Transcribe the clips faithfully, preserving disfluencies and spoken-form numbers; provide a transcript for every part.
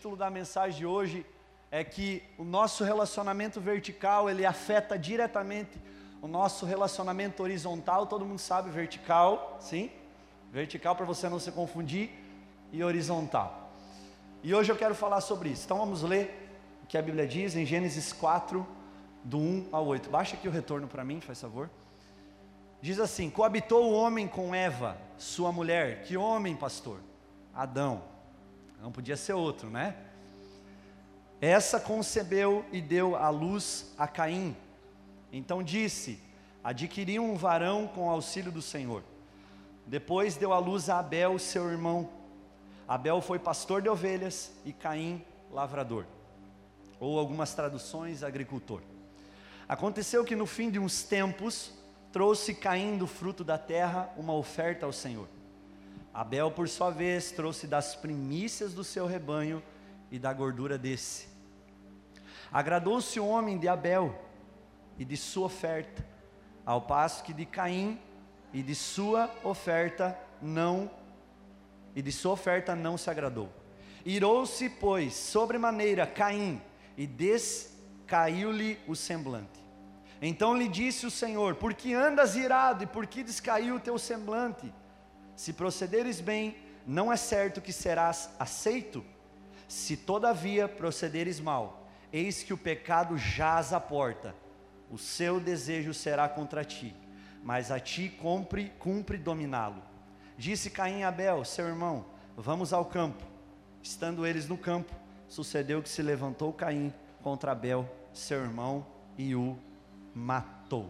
título da mensagem de hoje é que o nosso relacionamento vertical, ele afeta diretamente o nosso relacionamento horizontal. Todo mundo sabe vertical, sim? Vertical para você não se confundir, e horizontal. E hoje eu quero falar sobre isso. Então vamos ler o que a Bíblia diz em Gênesis quatro, do um ao oito. Baixa aqui o retorno para mim, faz favor. Diz assim: coabitou o homem com Eva, sua mulher. Que homem, pastor? Adão. Não podia ser outro, né? Essa concebeu e deu à luz a Caim. Então disse: adquiri um varão com auxílio do Senhor. Depois deu à luz a Abel, seu irmão. Abel foi pastor de ovelhas e Caim lavrador, ou algumas traduções, agricultor. Aconteceu que no fim de uns tempos trouxe Caim do fruto da terra uma oferta ao Senhor. Abel, por sua vez, trouxe das primícias do seu rebanho e da gordura desse. Agradou-se o homem de Abel e de sua oferta, ao passo que de Caim e de sua oferta não e de sua oferta não se agradou. Irou-se, pois, sobremaneira Caim, e descaiu-lhe o semblante. Então lhe disse o Senhor: por que andas irado e por que descaiu o teu semblante? Se procederes bem, não é certo que serás aceito? Se todavia procederes mal, eis que o pecado jaz à porta, o seu desejo será contra ti, mas a ti cumpre, cumpre dominá-lo. Disse Caim a Abel, seu irmão: vamos ao campo. Estando eles no campo, sucedeu que se levantou Caim contra Abel, seu irmão, e o matou.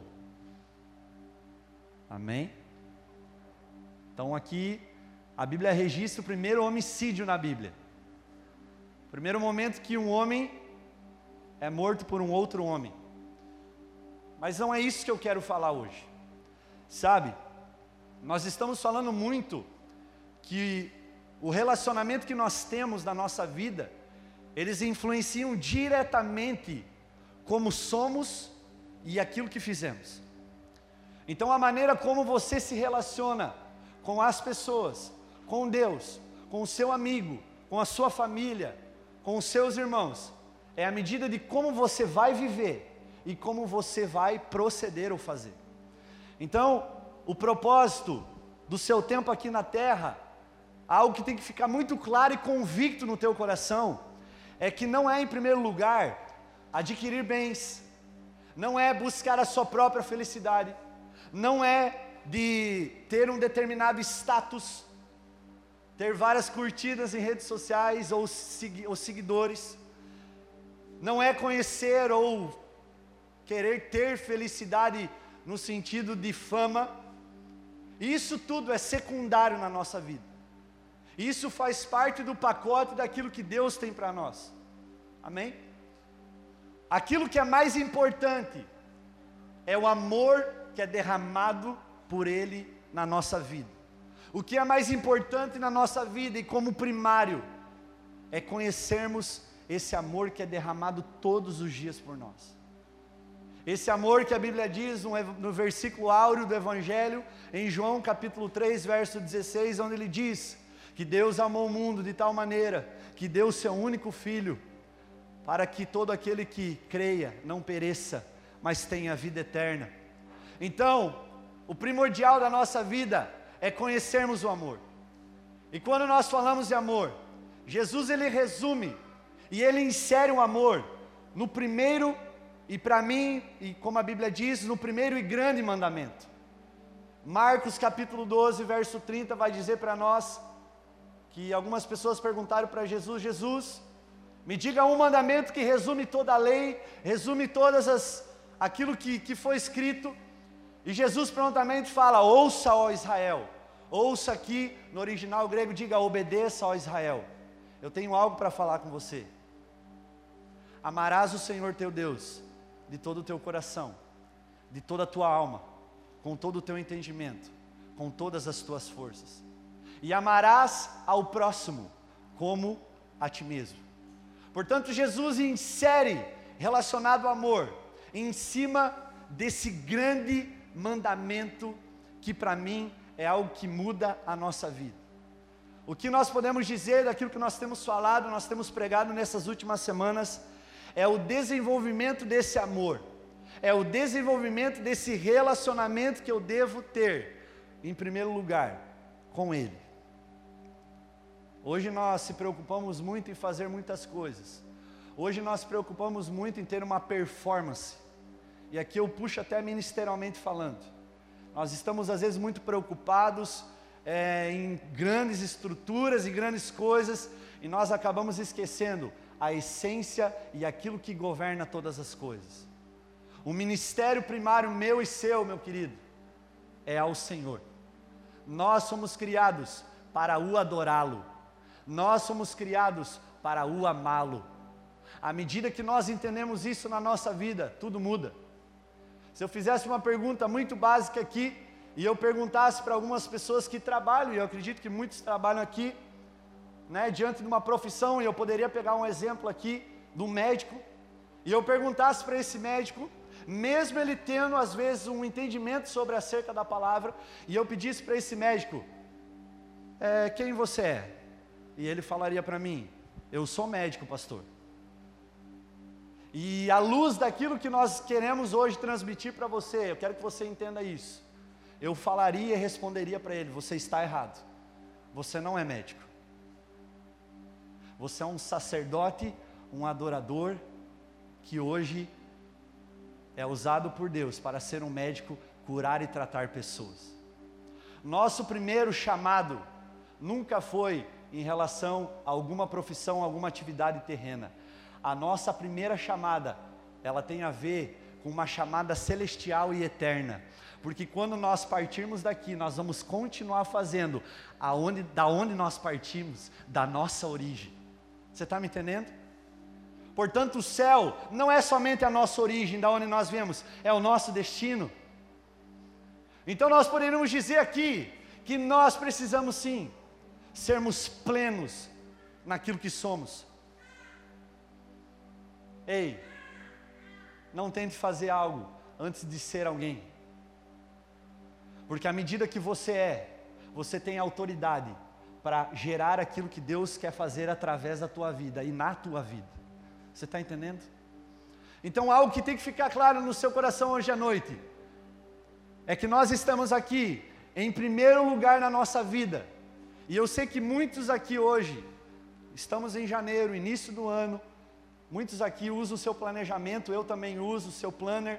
Amém? Então aqui a Bíblia registra o primeiro homicídio na Bíblia. Primeiro momento que um homem é morto por um outro homem. Mas não é isso que eu quero falar hoje. Sabe, nós estamos falando muito que o relacionamento que nós temos na nossa vida, eles influenciam diretamente como somos e aquilo que fizemos. Então a maneira como você se relaciona com as pessoas, com Deus, com o seu amigo, com a sua família, com os seus irmãos, é a medida de como você vai viver e como você vai proceder ou fazer. Então, o propósito do seu tempo aqui na terra, algo que tem que ficar muito claro e convicto no teu coração, é que não é em primeiro lugar adquirir bens, não é buscar a sua própria felicidade, não é de ter um determinado status, ter várias curtidas em redes sociais ou, segui, ou seguidores, não é conhecer ou querer ter felicidade no sentido de fama. Isso tudo é secundário na nossa vida. Isso faz parte do pacote daquilo que Deus tem para nós. Amém? Aquilo que é mais importante é o amor que é derramado por Ele na nossa vida. O que é mais importante na nossa vida e como primário é conhecermos esse amor que é derramado todos os dias por nós. Esse amor que a Bíblia diz no, no versículo áureo do Evangelho, em João capítulo três, verso dezesseis, onde ele diz que Deus amou o mundo de tal maneira, que deu o seu único Filho, para que todo aquele que creia não pereça, mas tenha vida eterna. Então, o primordial da nossa vida é conhecermos o amor. E quando nós falamos de amor, Jesus ele resume, e ele insere o amor no primeiro e para mim, e como a Bíblia diz, no primeiro e grande mandamento. Marcos capítulo doze, verso trinta, vai dizer para nós, que algumas pessoas perguntaram para Jesus: Jesus, me diga um mandamento que resume toda a lei, resume todas as, aquilo que, que foi escrito, e Jesus prontamente fala: ouça, ó Israel. Ouça aqui, no original grego, diga: obedeça, ó Israel. Eu tenho algo para falar com você. Amarás o Senhor teu Deus de todo o teu coração, de toda a tua alma, com todo o teu entendimento, com todas as tuas forças, e amarás ao próximo como a ti mesmo. Portanto, Jesus insere relacionado ao amor em cima desse grande mandamento que para mim é algo que muda a nossa vida. O que nós podemos dizer daquilo que nós temos falado, nós temos pregado nessas últimas semanas, é o desenvolvimento desse amor, é o desenvolvimento desse relacionamento que eu devo ter, em primeiro lugar, com Ele. Hoje nós se preocupamos muito em fazer muitas coisas, hoje nós se preocupamos muito em ter uma performance, e aqui eu puxo até ministerialmente falando, nós estamos às vezes muito preocupados é, em grandes estruturas e grandes coisas, e nós acabamos esquecendo a essência e aquilo que governa todas as coisas. O ministério primário meu e seu, meu querido, é ao Senhor. Nós somos criados para o adorá-lo, nós somos criados para o amá-lo. À medida que nós entendemos isso na nossa vida, tudo muda. Se eu fizesse uma pergunta muito básica aqui, e eu perguntasse para algumas pessoas que trabalham, e eu acredito que muitos trabalham aqui, né, diante de uma profissão, e eu poderia pegar um exemplo aqui, do médico, e eu perguntasse para esse médico, mesmo ele tendo às vezes um entendimento sobre acerca da palavra, e eu pedisse para esse médico, é, quem você é? E ele falaria para mim, eu sou médico, pastor. E à luz daquilo que nós queremos hoje transmitir para você, eu quero que você entenda isso. Eu falaria e responderia para ele, você está errado. Você não é médico. Você é um sacerdote, um adorador, que hoje é usado por Deus para ser um médico, curar e tratar pessoas. Nosso primeiro chamado nunca foi em relação a alguma profissão, alguma atividade terrena. A nossa primeira chamada, ela tem a ver com uma chamada celestial e eterna. Porque quando nós partirmos daqui, nós vamos continuar fazendo aonde, da onde nós partimos, da nossa origem. Você está me entendendo? Portanto, o céu não é somente a nossa origem, da onde nós viemos, é o nosso destino. Então nós poderíamos dizer aqui, que nós precisamos sim, sermos plenos naquilo que somos. Ei, não tente fazer algo antes de ser alguém. Porque à medida que você é, você tem autoridade para gerar aquilo que Deus quer fazer através da tua vida e na tua vida. Você está entendendo? Então algo que tem que ficar claro no seu coração hoje à noite, é que nós estamos aqui, em primeiro lugar na nossa vida. E eu sei que muitos aqui hoje, estamos em janeiro, início do ano, muitos aqui usam o seu planejamento, eu também uso o seu planner.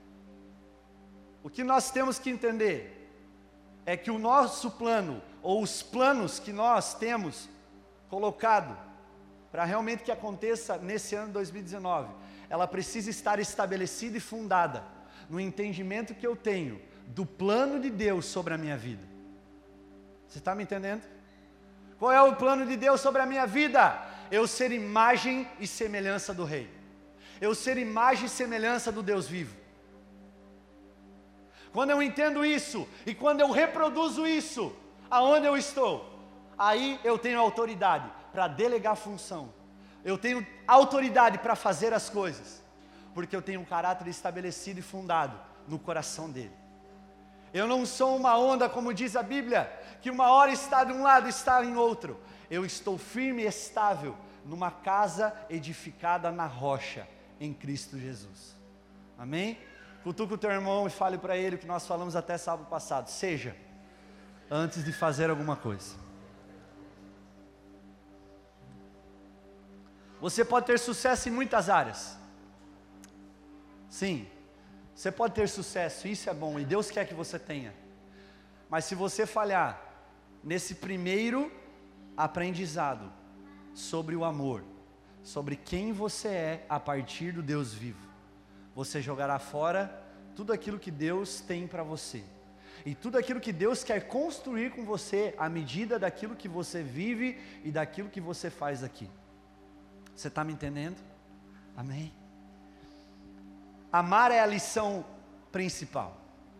O que nós temos que entender é que o nosso plano, ou os planos que nós temos colocado, para realmente que aconteça nesse ano de dois mil e dezenove, ela precisa estar estabelecida e fundada no entendimento que eu tenho do plano de Deus sobre a minha vida. Você está me entendendo? Qual é o plano de Deus sobre a minha vida? Eu ser imagem e semelhança do Rei. Eu ser imagem e semelhança do Deus vivo. Quando eu entendo isso, e quando eu reproduzo isso, aonde eu estou, aí eu tenho autoridade para delegar função. Eu tenho autoridade para fazer as coisas, porque eu tenho um caráter estabelecido e fundado no coração dele. Eu não sou uma onda, como diz a Bíblia, que uma hora está de um lado e está em outro. Eu estou firme e estável numa casa edificada na rocha, em Cristo Jesus. Amém? Cutuca o teu irmão e fale para ele o que nós falamos até sábado passado. Seja, antes de fazer alguma coisa. Você pode ter sucesso em muitas áreas. Sim, você pode ter sucesso, isso é bom, e Deus quer que você tenha. Mas se você falhar nesse primeiro aprendizado sobre o amor, sobre quem você é a partir do Deus vivo, você jogará fora tudo aquilo que Deus tem para você. E tudo aquilo que Deus quer construir com você, à medida daquilo que você vive e daquilo que você faz aqui. Você está me entendendo? Amém? Amar é a lição principal.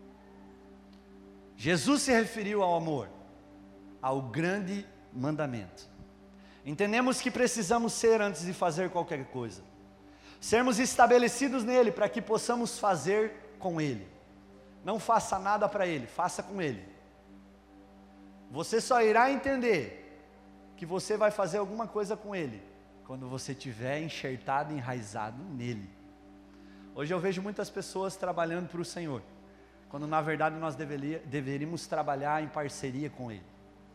Jesus se referiu ao amor, ao grande mandamento. Entendemos que precisamos ser antes de fazer qualquer coisa. Sermos estabelecidos nele para que possamos fazer com ele. Não faça nada para ele, faça com ele. Você só irá entender que você vai fazer alguma coisa com ele quando você estiver enxertado, enraizado nele. Hoje eu vejo muitas pessoas trabalhando para o Senhor, quando na verdade nós deveria, deveríamos trabalhar em parceria com ele.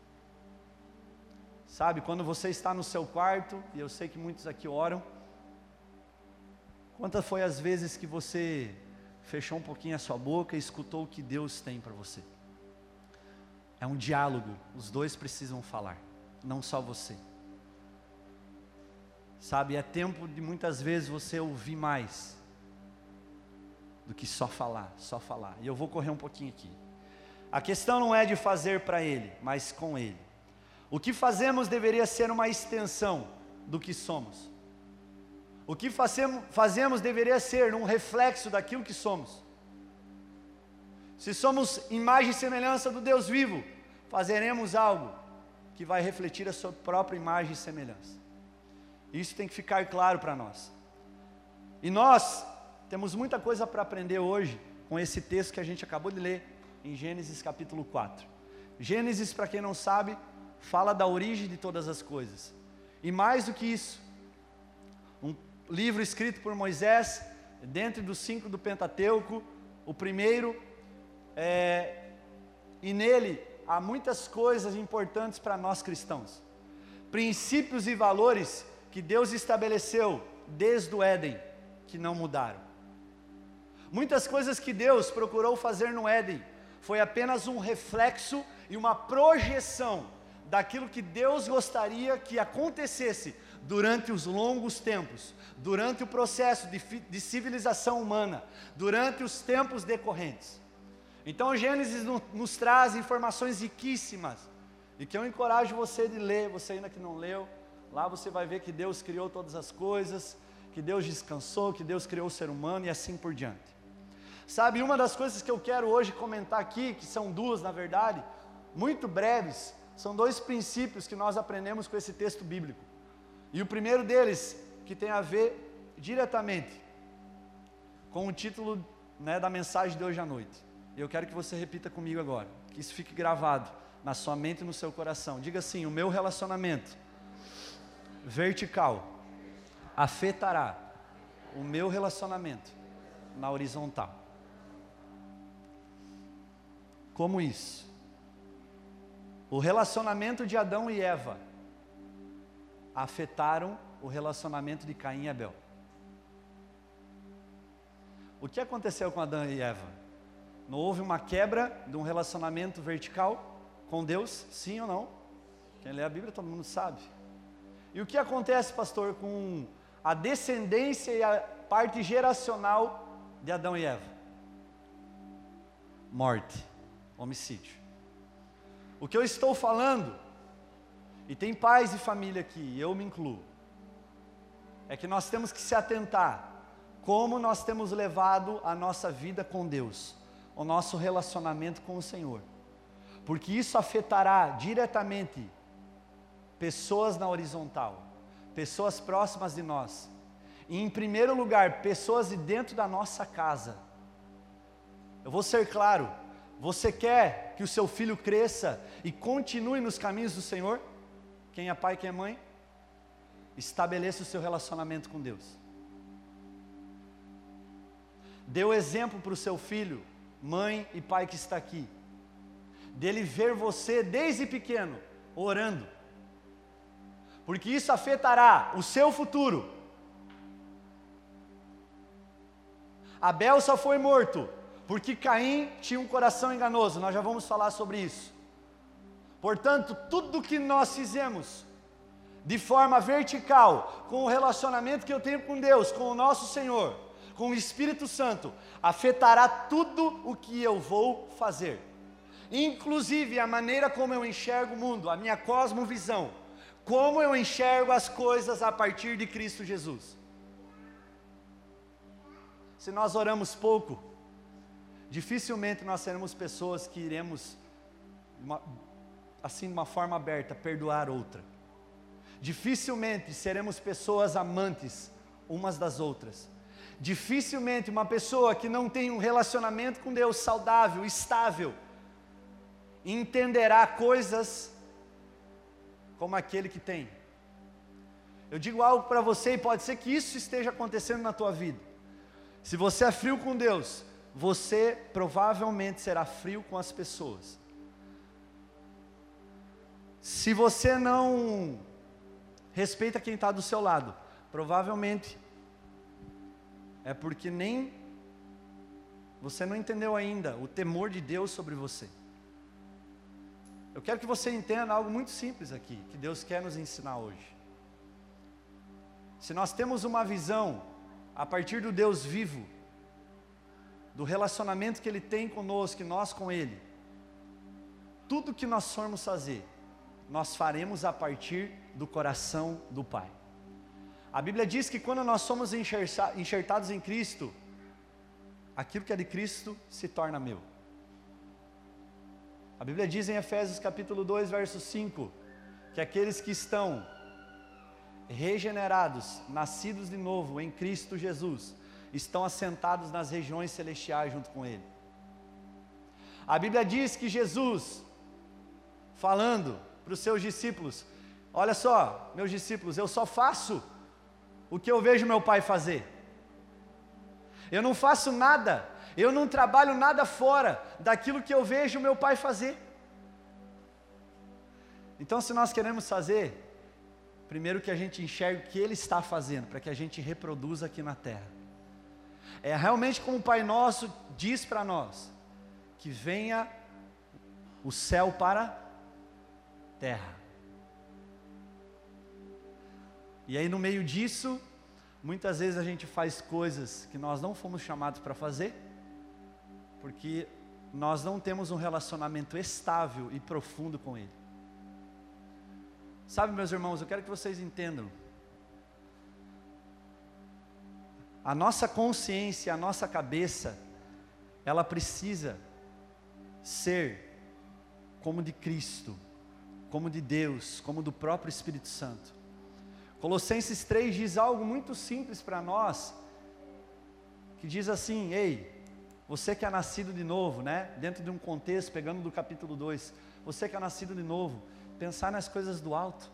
Sabe, quando você está no seu quarto, e eu sei que muitos aqui oram, quantas foi as vezes que você fechou um pouquinho a sua boca e escutou o que Deus tem para você? É um diálogo, os dois precisam falar, não só você. Sabe, é tempo de muitas vezes você ouvir mais do que só falar, só falar. E eu vou correr um pouquinho aqui. A questão não é de fazer para ele, mas com ele. O que fazemos deveria ser uma extensão do que somos. O que fazemos, fazemos deveria ser um reflexo daquilo que somos. Se somos imagem e semelhança do Deus vivo, fazeremos algo que vai refletir a sua própria imagem e semelhança. Isso tem que ficar claro para nós. E nós temos muita coisa para aprender hoje com esse texto que a gente acabou de ler em Gênesis capítulo quatro. Gênesis, para quem não sabe, fala da origem de todas as coisas. E mais do que isso, um livro escrito por Moisés, dentro dos cinco do Pentateuco, o primeiro, é, e nele há muitas coisas importantes para nós cristãos. Princípios e valores que Deus estabeleceu desde o Éden, que não mudaram. Muitas coisas que Deus procurou fazer no Éden, foi apenas um reflexo e uma projeção daquilo que Deus gostaria que acontecesse durante os longos tempos, durante o processo de, de civilização humana, durante os tempos decorrentes. Então Gênesis no, nos traz informações riquíssimas, e que eu encorajo você de ler, você ainda que não leu. Lá você vai ver que Deus criou todas as coisas, que Deus descansou, que Deus criou o ser humano e assim por diante. Sabe, uma das coisas que eu quero hoje comentar aqui, que são duas na verdade, muito breves, são dois princípios que nós aprendemos com esse texto bíblico. E o primeiro deles, que tem a ver diretamente com o título, né, da mensagem de hoje à noite. E eu quero que você repita comigo agora, que isso fique gravado na sua mente e no seu coração. Diga assim: o meu relacionamento vertical afetará o meu relacionamento na horizontal. Como isso? O relacionamento de Adão e Eva afetaram o relacionamento de Caim e Abel. O que aconteceu com Adão e Eva? Não houve uma quebra de um relacionamento vertical com Deus? Sim ou não? Quem lê a Bíblia todo mundo sabe. E o que acontece, pastor, com a descendência e a parte geracional de Adão e Eva? Morte, homicídio. O que eu estou falando, e tem pais e família aqui, eu me incluo, é que nós temos que se atentar como nós temos levado a nossa vida com Deus, o nosso relacionamento com o Senhor, porque isso afetará diretamente pessoas na horizontal, pessoas próximas de nós, e em primeiro lugar, pessoas de dentro da nossa casa. Eu vou ser claro, você quer que o seu filho cresça e continue nos caminhos do Senhor? Quem é pai, quem é mãe? Estabeleça o seu relacionamento com Deus. Dê o exemplo para o seu filho, mãe e pai que está aqui, dele ver você desde pequeno, orando, porque isso afetará o seu futuro. Abel só foi morto porque Caim tinha um coração enganoso, nós já vamos falar sobre isso. Portanto, tudo que nós fizemos de forma vertical, com o relacionamento que eu tenho com Deus, com o nosso Senhor, com o Espírito Santo, afetará tudo o que eu vou fazer, inclusive a maneira como eu enxergo o mundo, a minha cosmovisão, como eu enxergo as coisas a partir de Cristo Jesus. Se nós oramos pouco, dificilmente nós seremos pessoas que iremos, uma, assim de uma forma aberta, perdoar outra. Dificilmente seremos pessoas amantes umas das outras. Dificilmente uma pessoa que não tem um relacionamento com Deus saudável, estável, entenderá coisas como aquele que tem. Eu digo algo para você e pode ser que isso esteja acontecendo na tua vida. Se você é frio com Deus, você provavelmente será frio com as pessoas. Se você não respeita quem está do seu lado, provavelmente é porque nem você não entendeu ainda o temor de Deus sobre você. Eu quero que você entenda algo muito simples aqui, que Deus quer nos ensinar hoje. Se nós temos uma visão, a partir do Deus vivo, do relacionamento que Ele tem conosco e nós com Ele, tudo que nós formos fazer, nós faremos a partir do coração do Pai. A Bíblia diz que quando nós somos enxertados em Cristo, aquilo que é de Cristo se torna meu. A Bíblia diz em Efésios capítulo dois, verso cinco, que aqueles que estão regenerados, nascidos de novo em Cristo Jesus, estão assentados nas regiões celestiais junto com Ele. A Bíblia diz que Jesus, falando para os seus discípulos, olha só, meus discípulos, eu só faço o que eu vejo meu Pai fazer. Eu não faço nada, eu não trabalho nada fora daquilo que eu vejo meu Pai fazer. Então, se nós queremos fazer, primeiro que a gente enxergue o que Ele está fazendo, para que a gente reproduza aqui na terra. É realmente como o Pai Nosso diz para nós, que venha o céu para a terra. E aí no meio disso, muitas vezes a gente faz coisas que nós não fomos chamados para fazer, porque nós não temos um relacionamento estável e profundo com Ele. Sabe, meus irmãos, eu quero que vocês entendam. A nossa consciência, a nossa cabeça, ela precisa ser como de Cristo, como de Deus, como do próprio Espírito Santo. Colossenses três diz algo muito simples para nós, que diz assim: ei, você que é nascido de novo, né? Dentro de um contexto, pegando do capítulo dois, você que é nascido de novo, pensar nas coisas do alto.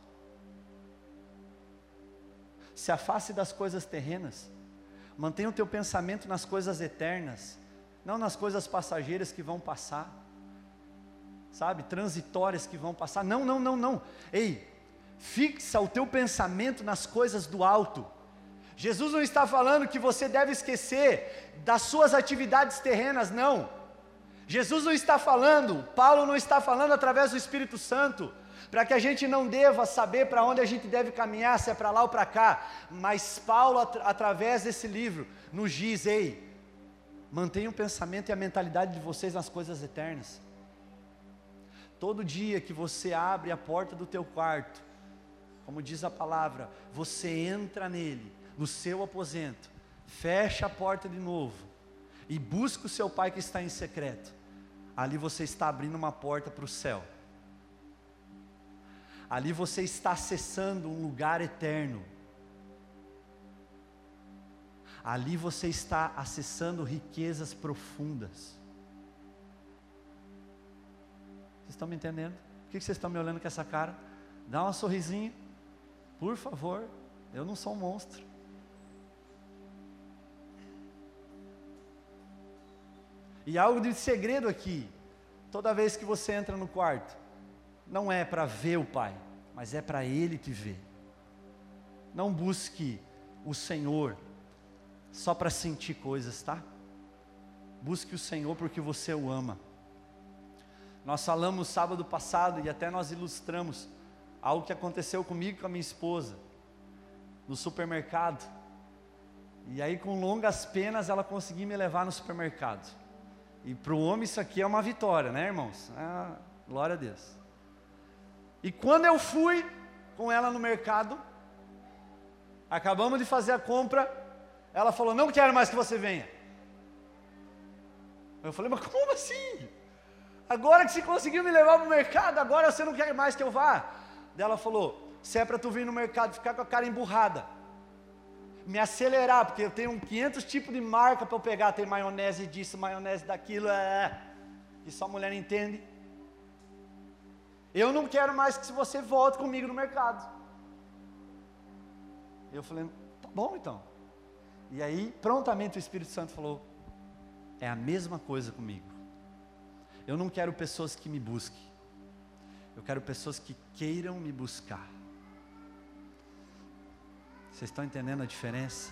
Se afaste das coisas terrenas. Mantenha o teu pensamento nas coisas eternas, não nas coisas passageiras que vão passar, sabe, transitórias que vão passar. Não, não, não, não. Ei, fixa o teu pensamento nas coisas do alto. Jesus não está falando que você deve esquecer das suas atividades terrenas, não. Jesus não está falando, Paulo não está falando através do Espírito Santo, para que a gente não deva saber para onde a gente deve caminhar, se é para lá ou para cá, mas Paulo, at- através desse livro, nos diz: ei, mantenha o pensamento e a mentalidade de vocês nas coisas eternas. Todo dia que você abre a porta do teu quarto, como diz a palavra, você entra nele, no seu aposento, fecha a porta de novo, e busca o seu Pai que está em secreto. Ali você está abrindo uma porta para o céu. Ali você está acessando um lugar eterno. Ali você está acessando riquezas profundas. Vocês estão me entendendo? Por que vocês estão me olhando com essa cara? Dá um sorrisinho, por favor. Eu não sou um monstro. E algo de segredo aqui. Toda vez que você entra no quarto, não é para ver o Pai, mas é para Ele te ver. Não busque o Senhor só para sentir coisas, tá? Busque o Senhor porque você o ama. Nós falamos sábado passado e até nós ilustramos algo que aconteceu comigo e com a minha esposa no supermercado. E aí, com longas penas, ela conseguiu me levar no supermercado. E para o homem isso aqui é uma vitória, né, irmãos? Ah, glória a Deus. E quando eu fui com ela no mercado, acabamos de fazer a compra, ela falou: não quero mais que você venha. Eu falei: mas como assim? Agora que você conseguiu me levar para o mercado, agora você não quer mais que eu vá? Daí ela falou: se é para tu vir no mercado ficar com a cara emburrada, me acelerar, porque eu tenho quinhentos tipos de marca para eu pegar, tem maionese disso, maionese daquilo, é, e só a mulher entende. eu não quero mais que você volte comigo no mercado. Eu falei, tá bom então. E aí, prontamente o Espírito Santo falou, é a mesma coisa comigo. Eu não quero pessoas que me busquem. Eu quero pessoas que queiram me buscar. Vocês estão entendendo a diferença?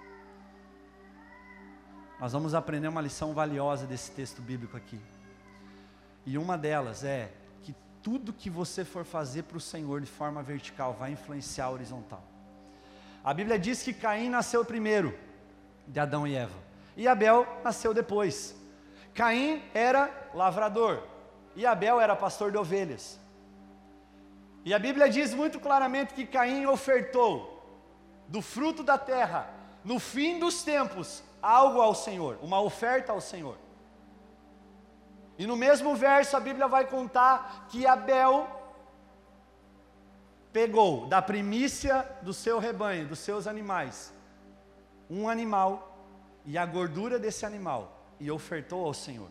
Nós vamos aprender uma lição valiosa desse texto bíblico aqui. E uma delas é que tudo que você for fazer para o Senhor de forma vertical vai influenciar a horizontal. A Bíblia diz que Caim nasceu primeiro de Adão e Eva, e Abel nasceu depois. Caim era lavrador, e Abel era pastor de ovelhas. E a Bíblia diz muito claramente que Caim ofertou do fruto da terra, no fim dos tempos, algo ao Senhor, uma oferta ao Senhor. E no mesmo verso a Bíblia vai contar que Abel pegou da primícia do seu rebanho, dos seus animais, um animal e a gordura desse animal e ofertou ao Senhor.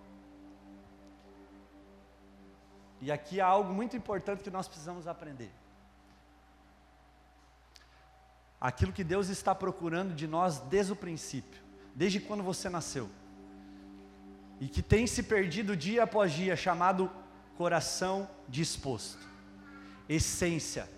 E aqui há algo muito importante que nós precisamos aprender. Aquilo que Deus está procurando de nós desde o princípio, desde quando você nasceu, e que tem se perdido dia após dia, chamado coração disposto, essência,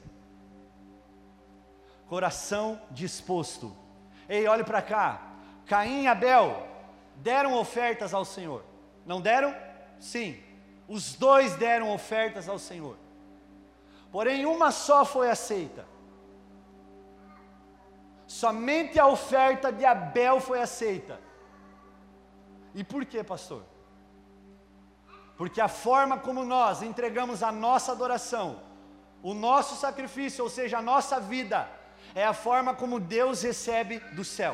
coração disposto. Ei, olhe para cá, Caim e Abel deram ofertas ao Senhor, não deram? Sim, os dois deram ofertas ao Senhor, porém uma só foi aceita. Somente a oferta de Abel foi aceita. E por quê, pastor? Porque a forma como nós entregamos a nossa adoração, o nosso sacrifício, ou seja, a nossa vida, é a forma como Deus recebe do céu.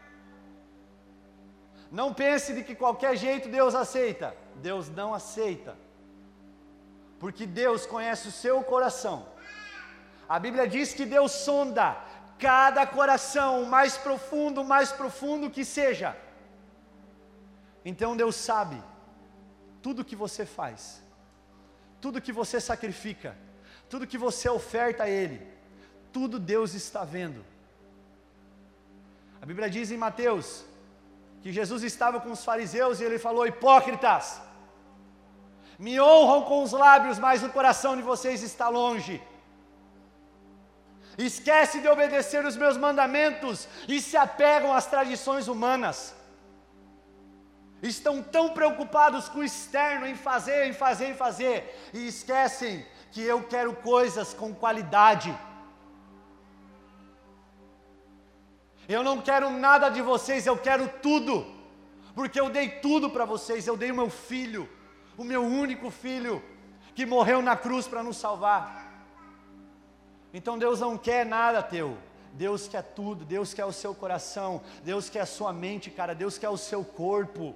Não pense de que qualquer jeito Deus aceita. Deus não aceita. Porque Deus conhece o seu coração. A Bíblia diz que Deus sonda cada coração, o mais profundo, o mais profundo que seja. Então Deus sabe tudo que você faz, tudo que você sacrifica, tudo que você oferta a Ele, tudo Deus está vendo. A Bíblia diz em Mateus que Jesus estava com os fariseus e Ele falou: hipócritas, me honram com os lábios, mas o coração de vocês está longe. Esquece de obedecer os meus mandamentos e se apegam às tradições humanas. Estão tão preocupados com o externo, em fazer, em fazer, em fazer, e esquecem que eu quero coisas com qualidade. Eu não quero nada de vocês, eu quero tudo, porque eu dei tudo para vocês. Eu dei o meu filho, o meu único filho, que morreu na cruz para nos salvar. Então Deus não quer nada teu, Deus quer tudo. Deus quer o seu coração, Deus quer a sua mente, cara, Deus quer o seu corpo,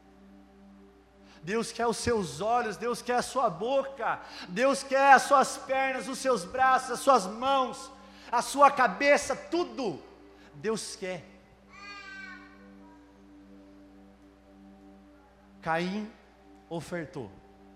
Deus quer os seus olhos, Deus quer a sua boca, Deus quer as suas pernas, os seus braços, as suas mãos, a sua cabeça, tudo, Deus quer. Caim ofertou,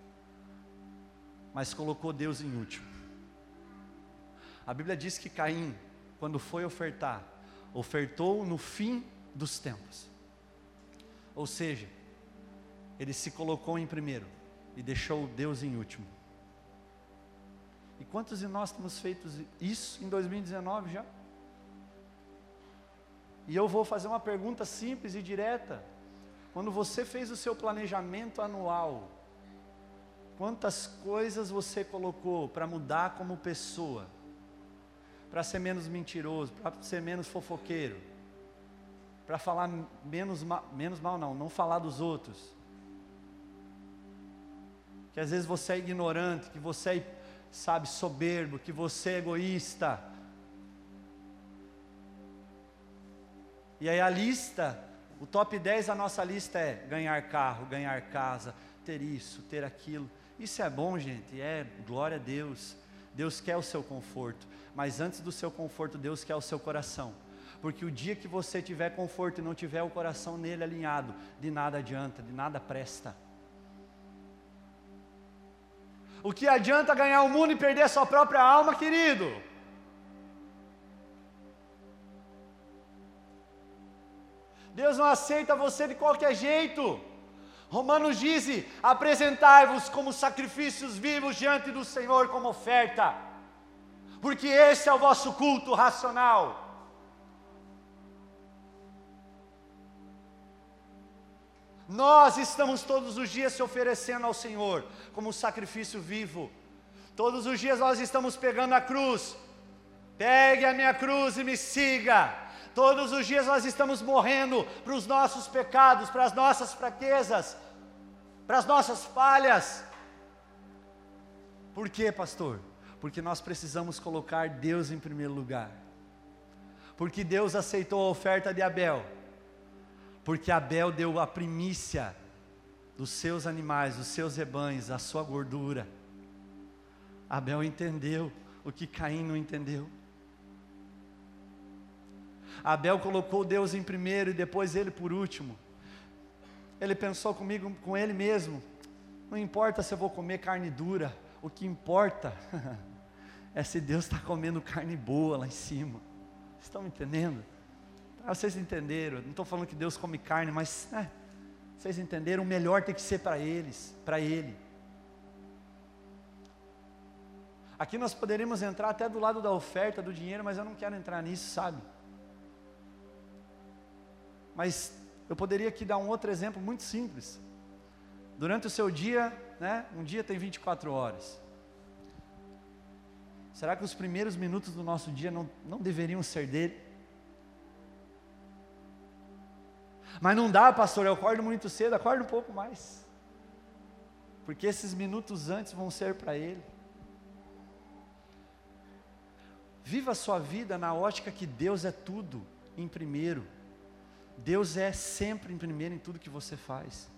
mas colocou Deus em último. A Bíblia diz que Caim, quando foi ofertar, ofertou no fim dos tempos. Ou seja, ele se colocou em primeiro e deixou Deus em último. E quantos de nós temos feito isso em dois mil e dezenove já? E eu vou fazer uma pergunta simples e direta. Quando você fez o seu planejamento anual, quantas coisas você colocou para mudar como pessoa? Para ser menos mentiroso, para ser menos fofoqueiro, para falar menos, ma menos mal não, não falar dos outros. Que às vezes você é ignorante, que você é, sabe, soberbo, que você é egoísta. E aí a lista, o top dez da nossa lista é ganhar carro, ganhar casa, ter isso, ter aquilo. Isso é bom, gente, é, glória a Deus. Deus quer o seu conforto, mas antes do seu conforto, Deus quer o seu coração. Porque o dia que você tiver conforto e não tiver o coração nele alinhado, de nada adianta, de nada presta. O que adianta ganhar o mundo e perder a sua própria alma, querido? Deus não aceita você de qualquer jeito. Romanos diz: apresentai-vos como sacrifícios vivos diante do Senhor como oferta, porque esse é o vosso culto racional. Nós estamos todos os dias se oferecendo ao Senhor como sacrifício vivo. Todos os dias nós estamos pegando a cruz. Pegue a minha cruz e me siga. Todos os dias nós estamos morrendo para os nossos pecados, para as nossas fraquezas, para as nossas falhas. Por quê, pastor? Porque nós precisamos colocar Deus em primeiro lugar. Porque Deus aceitou a oferta de Abel. Porque Abel deu a primícia dos seus animais, dos seus rebanhos, a sua gordura. Abel entendeu o que Caim não entendeu. Abel colocou Deus em primeiro e depois ele por último. Ele pensou comigo, com ele mesmo: não importa se eu vou comer carne dura, o que importa é se Deus está comendo carne boa lá em cima. Vocês estão me entendendo? Ah, vocês entenderam, não estou falando que Deus come carne, mas é, vocês entenderam, o melhor tem que ser para eles, para Ele. Aqui nós poderíamos entrar até do lado da oferta, do dinheiro, mas eu não quero entrar nisso, sabe? Mas eu poderia aqui dar um outro exemplo muito simples. Durante o seu dia, né, um dia tem vinte e quatro horas. Será que os primeiros minutos do nosso dia não, não deveriam ser dele? Mas não dá, pastor, eu acordo muito cedo, acordo um pouco mais. Porque esses minutos antes vão ser para Ele. Viva a sua vida na ótica que Deus é tudo em primeiro. Deus é sempre em primeiro em tudo que você faz.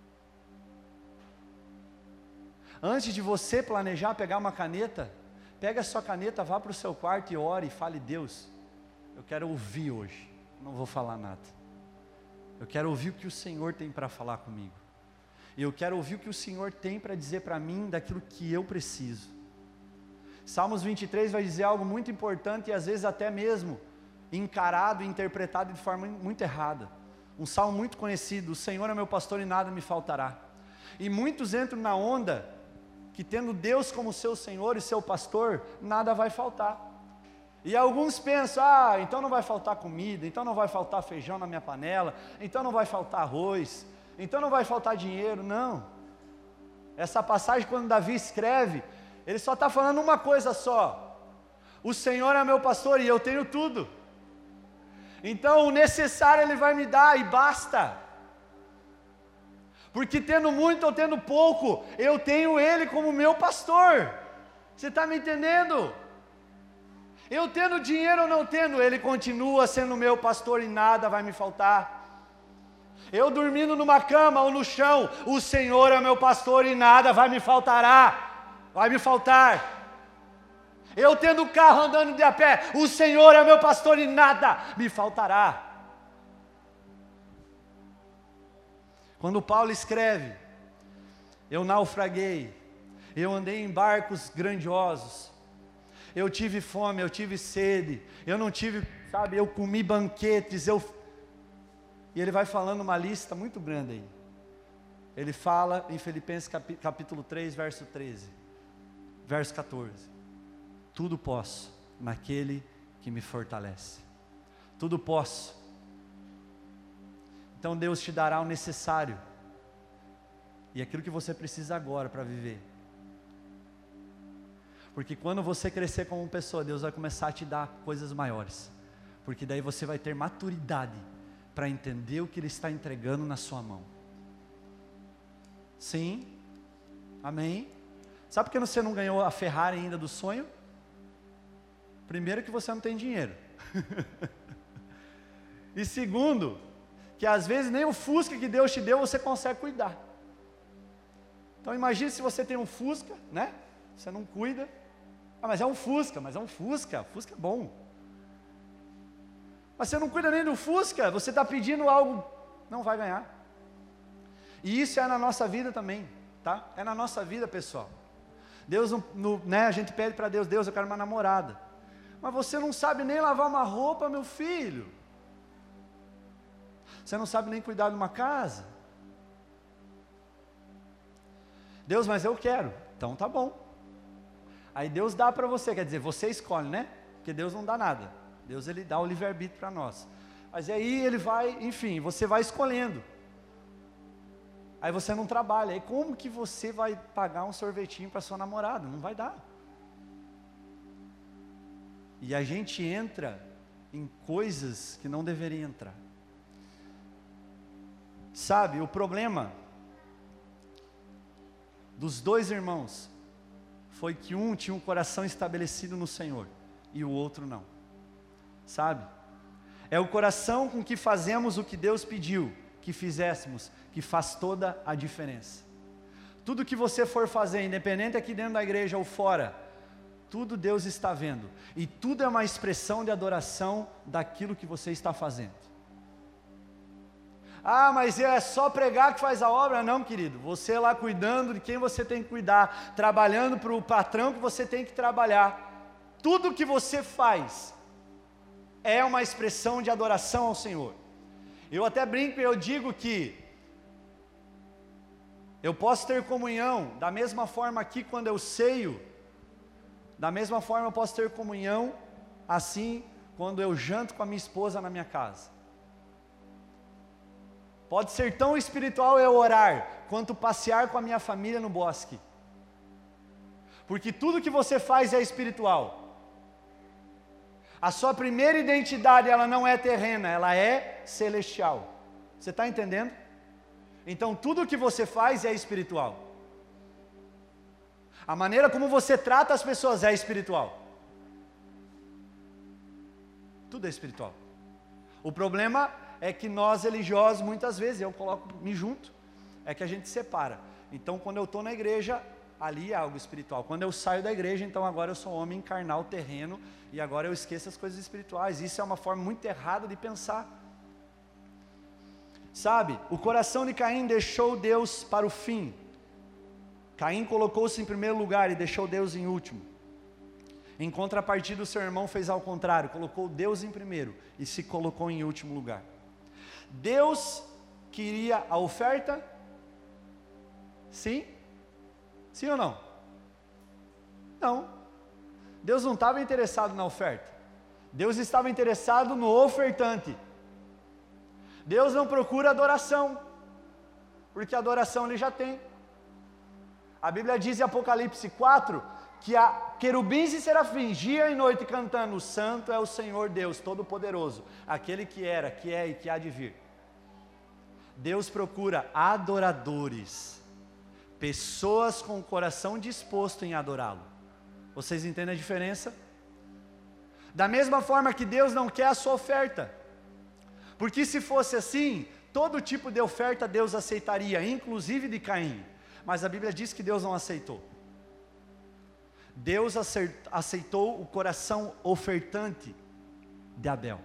Antes de você planejar pegar uma caneta, pega a sua caneta, vá para o seu quarto e ore e fale: Deus, eu quero ouvir hoje, não vou falar nada. Eu quero ouvir o que o Senhor tem para falar comigo. E eu quero ouvir o que o Senhor tem para dizer para mim daquilo que eu preciso. Salmos vinte e três vai dizer algo muito importante e às vezes até mesmo encarado e interpretado de forma muito errada. Um salmo muito conhecido: o Senhor é meu pastor e nada me faltará. E muitos entram na onda que, tendo Deus como seu Senhor e seu pastor, nada vai faltar. E alguns pensam: ah, então não vai faltar comida, então não vai faltar feijão na minha panela, então não vai faltar arroz, então não vai faltar dinheiro. Não. Essa passagem, quando Davi escreve, ele só está falando uma coisa só: o Senhor é meu pastor e eu tenho tudo. Então o necessário Ele vai me dar e basta. Porque tendo muito ou tendo pouco, eu tenho Ele como meu pastor. Você está me entendendo? Eu tendo dinheiro ou não tendo, Ele continua sendo meu pastor e nada vai me faltar. Eu dormindo numa cama ou no chão, o Senhor é meu pastor e nada vai me faltará, vai me faltar. Eu tendo carro andando de a pé, o Senhor é meu pastor e nada me faltará. Quando Paulo escreve: eu naufraguei, eu andei em barcos grandiosos, eu tive fome, eu tive sede, eu não tive, sabe, eu comi banquetes, eu... E ele vai falando uma lista muito grande aí. Ele fala em Filipenses capítulo três, verso treze, verso quatorze. Tudo posso naquele que me fortalece. Tudo posso. Então Deus te dará o necessário e aquilo que você precisa agora para viver. Porque quando você crescer como pessoa, Deus vai começar a te dar coisas maiores. Porque daí você vai ter maturidade para entender o que Ele está entregando na sua mão. Sim, amém. Sabe por que você não ganhou a Ferrari ainda do sonho? Primeiro, que você não tem dinheiro. E segundo, que às vezes nem o Fusca que Deus te deu você consegue cuidar. Então imagine se você tem um Fusca, né? Você não cuida. Ah, mas é um Fusca, mas é um Fusca, Fusca é bom. Mas você não cuida nem do Fusca, você está pedindo algo, não vai ganhar. E isso é na nossa vida também, tá? É na nossa vida, pessoal. Deus, não, no, né, a gente pede para Deus, Deus, eu quero uma namorada. Mas você não sabe nem lavar uma roupa, meu filho. Você não sabe nem cuidar de uma casa. Deus, mas eu quero. Então tá bom. Aí Deus dá para você, quer dizer, você escolhe, né? Porque Deus não dá nada. Deus, ele dá o livre-arbítrio para nós. Mas aí ele vai, enfim, você vai escolhendo. Aí você não trabalha. Aí como que você vai pagar um sorvetinho para sua namorada? Não vai dar. E a gente entra em coisas que não deveria entrar. Sabe, o problema dos dois irmãos foi que um tinha um coração estabelecido no Senhor e o outro não. Sabe? É o coração com que fazemos o que Deus pediu que fizéssemos, que faz toda a diferença. Tudo que você for fazer, independente aqui dentro da igreja ou fora, tudo Deus está vendo. E tudo é uma expressão de adoração daquilo que você está fazendo. Ah, mas é só pregar que faz a obra? Não, querido. Você lá cuidando de quem você tem que cuidar, trabalhando para o patrão que você tem que trabalhar. Tudo que você faz é uma expressão de adoração ao Senhor. Eu até brinco e eu digo que eu posso ter comunhão da mesma forma aqui quando eu ceio, da mesma forma eu posso ter comunhão assim quando eu janto com a minha esposa na minha casa. Pode ser tão espiritual eu orar, quanto passear com a minha família no bosque. Porque tudo que você faz é espiritual. A sua primeira identidade, ela não é terrena, ela é celestial. Você está entendendo? Então tudo que você faz é espiritual. A maneira como você trata as pessoas é espiritual. Tudo é espiritual. O problema é que nós religiosos, muitas vezes, eu coloco me junto, é que a gente separa. Então quando eu estou na igreja, ali é algo espiritual. Quando eu saio da igreja, então agora eu sou homem carnal, terreno, e agora eu esqueço as coisas espirituais. Isso é uma forma muito errada de pensar. Sabe, o coração de Caim deixou Deus para o fim. Caim colocou-se em primeiro lugar e deixou Deus em último. Em contrapartida, o seu irmão fez ao contrário, colocou Deus em primeiro e se colocou em último lugar. Deus queria a oferta? Sim? Sim ou não? Não. Deus não estava interessado na oferta. Deus estava interessado no ofertante. Deus não procura adoração, porque adoração ele já tem. A Bíblia diz em Apocalipse quatro, que há querubins e serafins, dia e noite cantando, santo é o Senhor Deus Todo-Poderoso, aquele que era, que é e que há de vir. Deus procura adoradores, pessoas com o coração disposto em adorá-lo. Vocês entendem a diferença? Da mesma forma que Deus não quer a sua oferta, porque se fosse assim, todo tipo de oferta Deus aceitaria, inclusive de Caim, mas a Bíblia diz que Deus não aceitou. Deus aceitou o coração ofertante de Abel.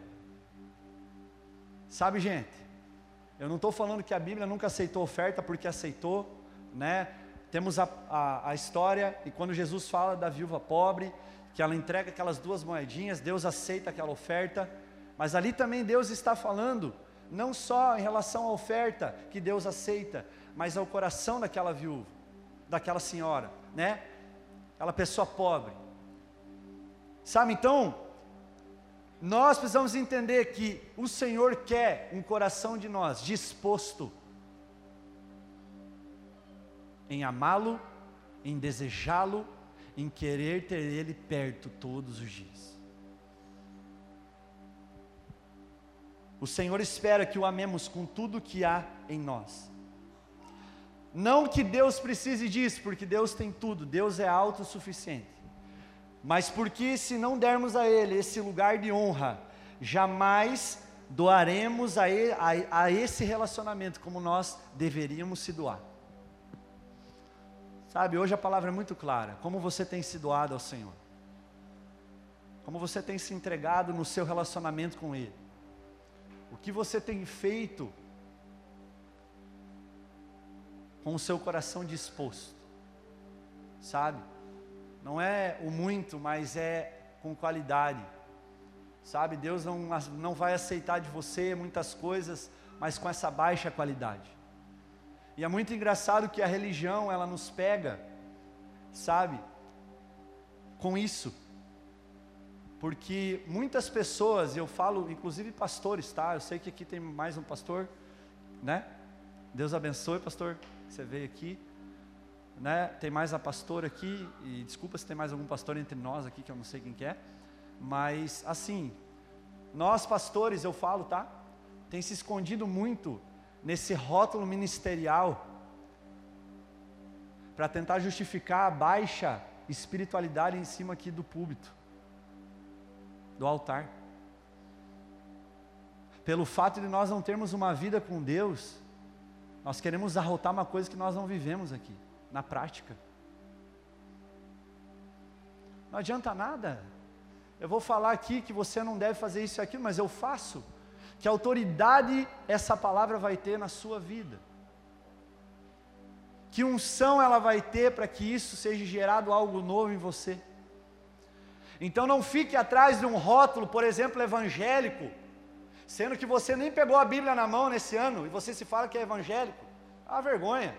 Sabe, gente, eu não estou falando que a Bíblia nunca aceitou oferta, porque aceitou, né? Temos a, a, a história, e quando Jesus fala da viúva pobre, que ela entrega aquelas duas moedinhas, Deus aceita aquela oferta, mas ali também Deus está falando, não só em relação à oferta que Deus aceita, mas ao coração daquela viúva, daquela senhora, né? Aquela pessoa pobre. Sabe, então, nós precisamos entender que o Senhor quer um coração de nós disposto em amá-lo, em desejá-lo, em querer ter Ele perto todos os dias. O Senhor espera que o amemos com tudo que há em nós. Não que Deus precise disso, porque Deus tem tudo, Deus é autossuficiente. Mas porque se não dermos a Ele esse lugar de honra, jamais doaremos a, ele, a, a esse relacionamento como nós deveríamos se doar. Sabe, hoje a palavra é muito clara, como você tem se doado ao Senhor. Como você tem se entregado no seu relacionamento com Ele. O que você tem feito com o seu coração disposto, sabe? Não é o muito, mas é com qualidade. Sabe, Deus não, não vai aceitar de você muitas coisas, mas com essa baixa qualidade. E é muito engraçado que a religião, ela nos pega, sabe, com isso. Porque muitas pessoas, eu falo, inclusive pastores, tá? Eu sei que aqui tem mais um pastor, né? Deus abençoe, pastor, você veio aqui, né? Tem mais a pastora aqui, e desculpa se tem mais algum pastor entre nós aqui, que eu não sei quem que é. Mas, assim, nós pastores, eu falo, tá? Tem se escondido muito nesse rótulo ministerial para tentar justificar a baixa espiritualidade em cima aqui do púlpito, do altar. Pelo fato de nós não termos uma vida com Deus, nós queremos arrotar uma coisa que nós não vivemos aqui, na prática. Não adianta nada. Eu vou falar aqui que você não deve fazer isso e aquilo, mas eu faço. Que autoridade essa palavra vai ter na sua vida? Que unção ela vai ter para que isso seja gerado algo novo em você? Então não fique atrás de um rótulo, por exemplo, evangélico, sendo que você nem pegou a Bíblia na mão nesse ano, e você se fala que é evangélico. É uma vergonha.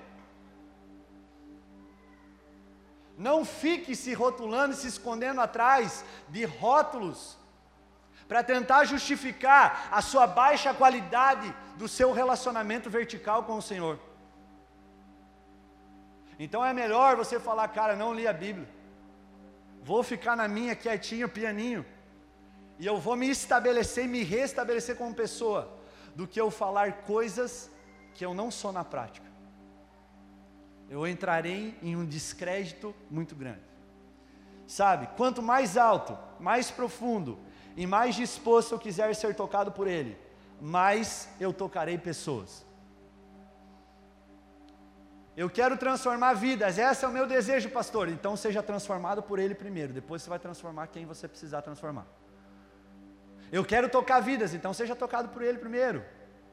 Não fique se rotulando e se escondendo atrás de rótulos, para tentar justificar a sua baixa qualidade do seu relacionamento vertical com o Senhor. Então é melhor você falar, cara, não li a Bíblia, vou ficar na minha quietinho, pianinho, e eu vou me estabelecer e me restabelecer como pessoa, do que eu falar coisas que eu não sou na prática. Eu entrarei em um descrédito muito grande. Sabe, quanto mais alto, mais profundo e mais disposto eu quiser ser tocado por Ele, mais eu tocarei pessoas. Eu quero transformar vidas, esse é o meu desejo, pastor. Então seja transformado por Ele primeiro, depois você vai transformar quem você precisar transformar. Eu quero tocar vidas, então seja tocado por Ele primeiro.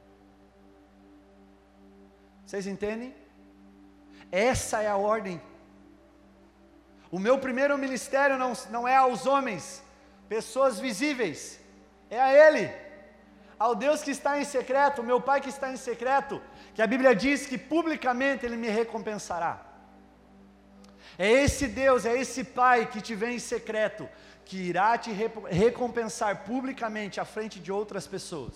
Vocês entendem? Essa é a ordem. O meu primeiro ministério não, não é aos homens, pessoas visíveis, é a Ele, ao Deus que está em secreto, meu Pai que está em secreto, que a Bíblia diz que publicamente Ele me recompensará. É esse Deus, é esse Pai que te vê em secreto, que irá te recompensar publicamente à frente de outras pessoas.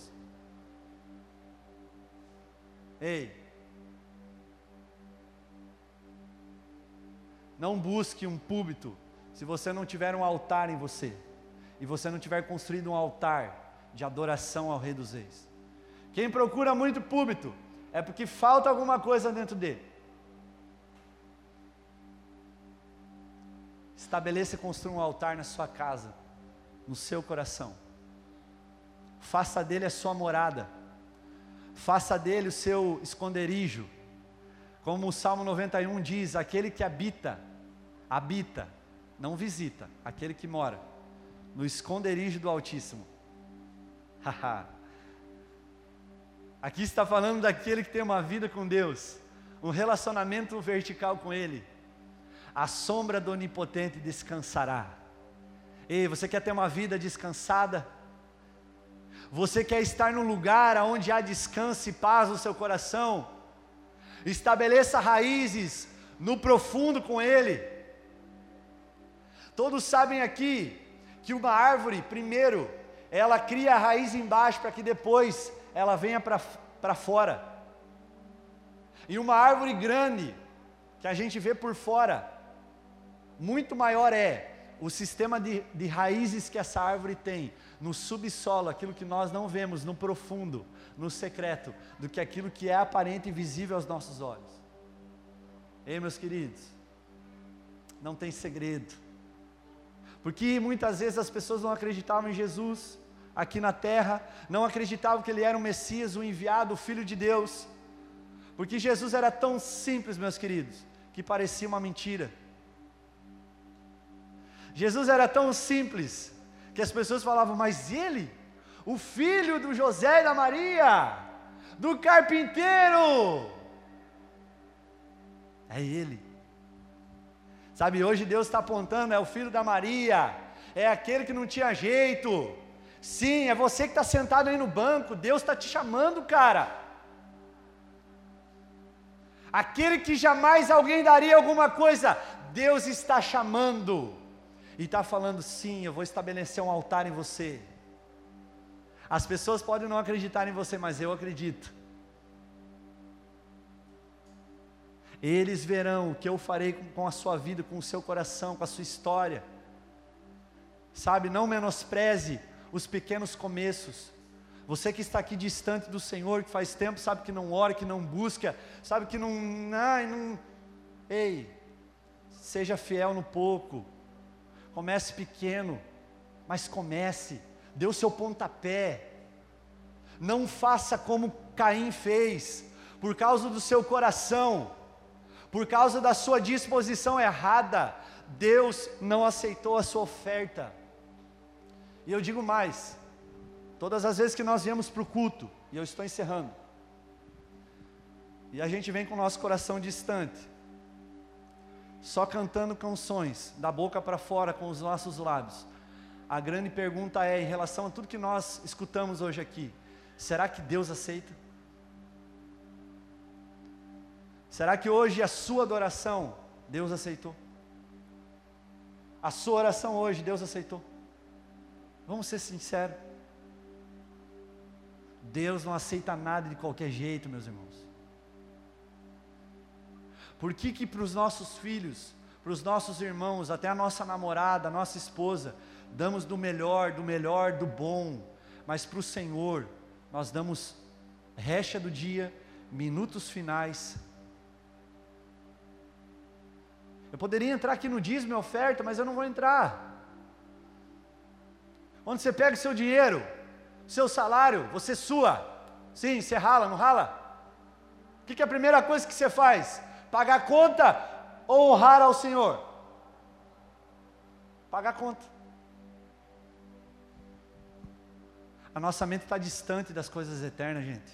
Ei, não busque um púlpito se você não tiver um altar em você, e você não tiver construído um altar de adoração ao Rei dos Reis. Quem procura muito púlpito, é porque falta alguma coisa dentro dele. Estabeleça e construa um altar na sua casa, no seu coração. Faça dele a sua morada, faça dele o seu esconderijo. Como o Salmo noventa e um diz, aquele que habita, habita, não visita, aquele que mora no esconderijo do Altíssimo. Aqui está falando daquele que tem uma vida com Deus, um relacionamento vertical com Ele. A sombra do Onipotente descansará. Ei, você quer ter uma vida descansada? Você quer estar num lugar onde há descanso e paz no seu coração? Estabeleça raízes no profundo com Ele. Todos sabem aqui que uma árvore, primeiro, ela cria a raiz embaixo para que depois ela venha para fora. E uma árvore grande, que a gente vê por fora, muito maior é o sistema de, de raízes que essa árvore tem no subsolo, aquilo que nós não vemos, no profundo, no secreto, do que aquilo que é aparente e visível aos nossos olhos. Ei, meus queridos, não tem segredo, porque muitas vezes as pessoas não acreditavam em Jesus aqui na terra, não acreditavam que Ele era o Messias, o enviado, o Filho de Deus, porque Jesus era tão simples, meus queridos, que parecia uma mentira. Jesus era tão simples, que as pessoas falavam, mas Ele, o filho do José e da Maria, do carpinteiro, é Ele. Sabe, hoje Deus está apontando, é o filho da Maria, é aquele que não tinha jeito. Sim, é você que está sentado aí no banco, Deus está te chamando, cara. Aquele que jamais alguém daria alguma coisa, Deus está chamando. E está falando, sim, eu vou estabelecer um altar em você. As pessoas podem não acreditar em você, mas eu acredito. Eles verão o que eu farei com, com a sua vida, com o seu coração, com a sua história. Sabe, não menospreze os pequenos começos. Você que está aqui distante do Senhor, que faz tempo, sabe que não ora, que não busca, sabe que não, ai, não... Ei, seja fiel no pouco. Comece pequeno, mas comece. Dê o seu pontapé. Não faça como Caim fez, por causa do seu coração, por causa da sua disposição errada. Deus não aceitou a sua oferta. E eu digo mais, todas as vezes que nós viemos para o culto, e eu estou encerrando, e a gente vem com o nosso coração distante, só cantando canções, da boca para fora com os nossos lábios, a grande pergunta é, em relação a tudo que nós escutamos hoje aqui, será que Deus aceita? Será que hoje a sua adoração, Deus aceitou? A sua oração hoje, Deus aceitou? Vamos ser sinceros. Deus não aceita nada de qualquer jeito, meus irmãos. Por que que para os nossos filhos, para os nossos irmãos, até a nossa namorada, a nossa esposa, damos do melhor, do melhor, do bom, mas para o Senhor, nós damos recha do dia, minutos finais. Eu poderia entrar aqui no dízimo e oferta, mas eu não vou entrar. Onde você pega o seu dinheiro, o seu salário, você sua. Sim, você rala, não rala? O que que é a primeira coisa que você faz? Pagar a conta ou honrar ao Senhor? Pagar a conta. A nossa mente está distante das coisas eternas, gente.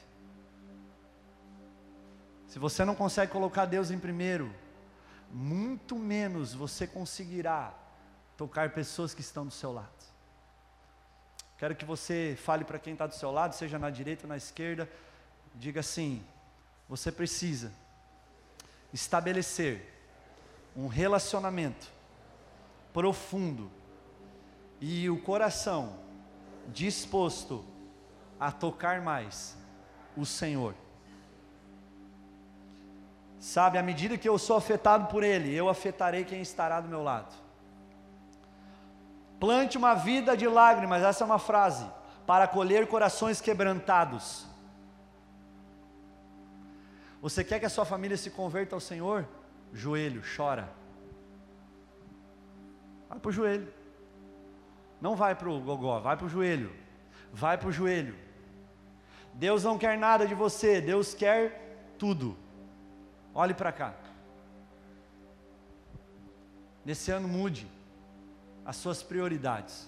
Se você não consegue colocar Deus em primeiro, muito menos você conseguirá tocar pessoas que estão do seu lado. Quero que você fale para quem está do seu lado, seja na direita ou na esquerda, diga assim: você precisa estabelecer um relacionamento profundo e o coração disposto a tocar mais o Senhor. Sabe, à medida que eu sou afetado por Ele, eu afetarei quem estará do meu lado. Plante uma vida de lágrimas, essa é uma frase, para colher corações quebrantados. Você quer que a sua família se converta ao Senhor? Joelho, chora. Vai para o joelho. Não vai para o gogó, vai para o joelho. Vai para o joelho. Deus não quer nada de você, Deus quer tudo. Olhe para cá. Nesse ano mude as suas prioridades.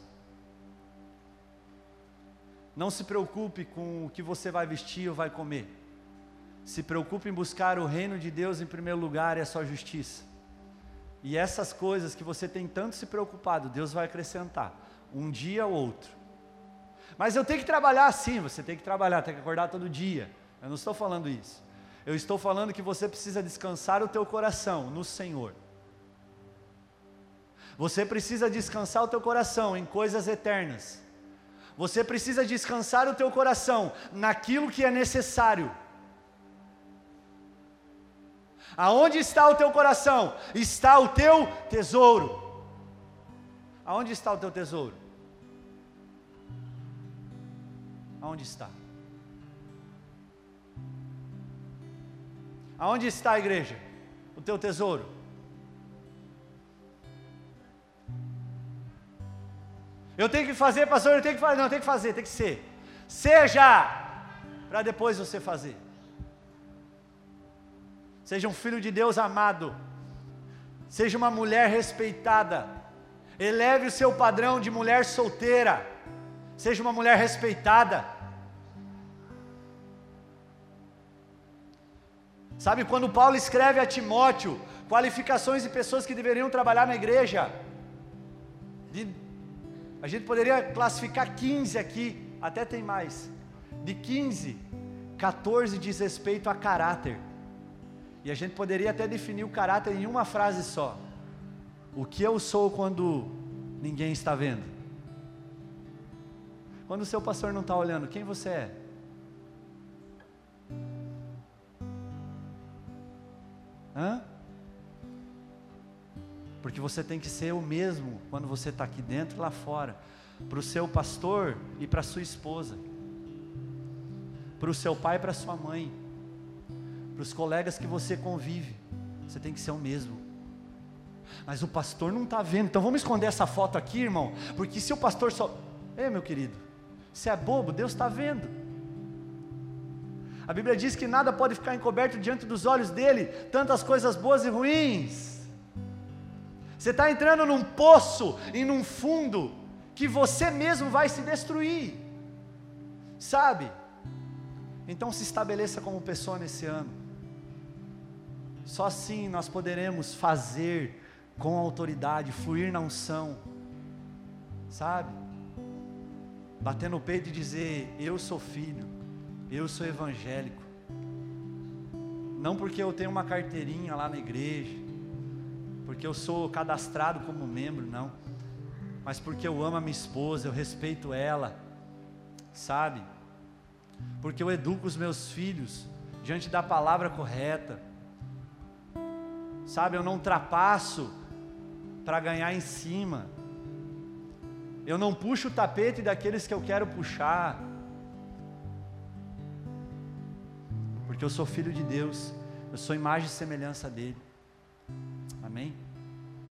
Não se preocupe com o que você vai vestir ou vai comer. Se preocupe em buscar o reino de Deus em primeiro lugar e a sua justiça. E essas coisas que você tem tanto se preocupado, Deus vai acrescentar, um dia ou outro. Mas eu tenho que trabalhar sim, você tem que trabalhar, tem que acordar todo dia. Eu não estou falando isso. Eu estou falando que você precisa descansar o teu coração no Senhor. Você precisa descansar o teu coração em coisas eternas. Você precisa descansar o teu coração naquilo que é necessário. Aonde está o teu coração? Está o teu tesouro. Aonde está o teu tesouro? Aonde está? Aonde está a igreja? O teu tesouro? Eu tenho que fazer, pastor, eu tenho que fazer, não, eu tenho que fazer, tem que ser. Seja, para depois você fazer. Seja um filho de Deus amado. Seja uma mulher respeitada. Eleve o seu padrão de mulher solteira. Seja uma mulher respeitada. Sabe, quando Paulo escreve a Timóteo, qualificações de pessoas que deveriam trabalhar na igreja. De, a gente poderia classificar quinze aqui, até tem mais. De quinze, quatorze diz respeito a caráter. E a gente poderia até definir o caráter em uma frase só: o que eu sou quando ninguém está vendo? Quando o seu pastor não está olhando, quem você é? Hã? Porque você tem que ser o mesmo quando você está aqui dentro e lá fora, para o seu pastor e para a sua esposa, para o seu pai e para a sua mãe, para os colegas que você convive, você tem que ser o mesmo. Mas o pastor não está vendo, então vamos esconder essa foto aqui, irmão, porque se o pastor só... Ei, meu querido, você é bobo, Deus está vendo. A Bíblia diz que nada pode ficar encoberto diante dos olhos dele, tantas coisas boas e ruins. Você está entrando num poço e num fundo que você mesmo vai se destruir, sabe? Então se estabeleça como pessoa nesse ano. Só assim nós poderemos fazer com autoridade, fluir na unção, sabe? Bater no peito e dizer: eu sou filho, eu sou evangélico. Não porque eu tenho uma carteirinha lá na igreja, porque eu sou cadastrado como membro, não. Mas porque eu amo a minha esposa, eu respeito ela, sabe? Porque eu educo os meus filhos diante da palavra correta, sabe? Eu não ultrapasso para ganhar em cima, eu não puxo o tapete daqueles que eu quero puxar, porque eu sou filho de Deus, eu sou imagem e semelhança dele.